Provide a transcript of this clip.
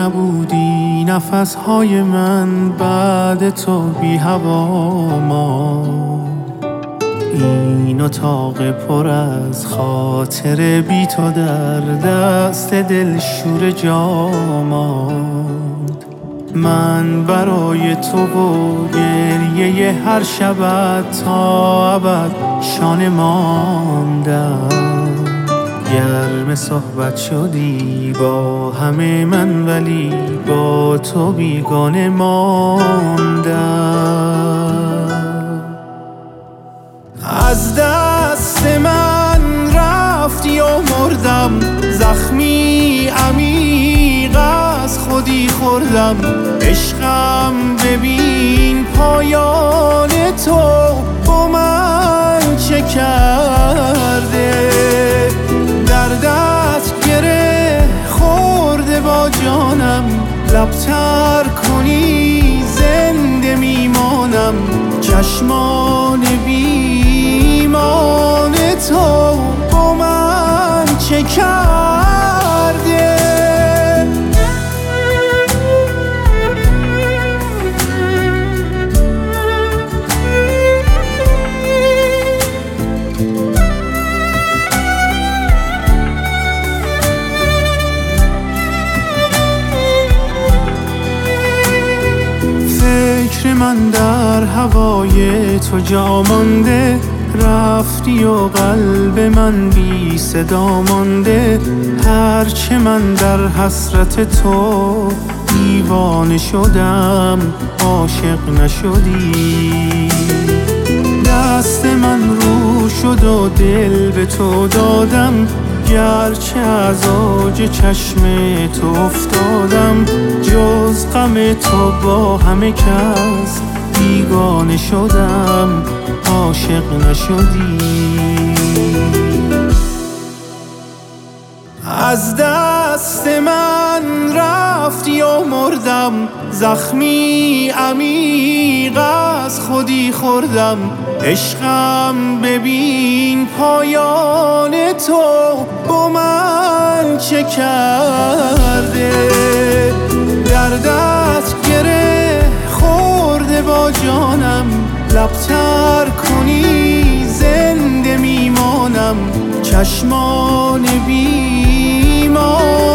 نبودی نفسهای من بعد تو بی هوا ماند. این اتاق پر از خاطر بی تو در دست دل شور جا ماند. من برای تو و گریه هر شبت تا ابد شانه ماندم. گرم صحبت شدی با همه من ولی با تو بیگانه ماندم. از دست من رفتی و مردم، زخمی عمیق از خودی خوردم. عشقم ببین پایان تو با من چه کرده. دردت گره خورده با جانم، لبتر کنی زنده میمانم. چشمان بیمان تو با من چه کرده. فکر من در هوای تو جا مانده، رفتی و قلب من بی صدا مانده. هرچه من در حسرت تو دیوانه شدم عاشق نشدی. دست من رو شد و دل به تو دادم، گرچه از اوج چشم تو افتادم. جز غم تو با همه کس بیگانه شدم عاشق نشدی. از دست من رفتی و مردم، زخمی عمیق از خودی خوردم. عشقم ببین پایان تو با من چه کرده. دردت گره خورده با جانم، لبتر کنی زنده میمانم. چشمان بیمان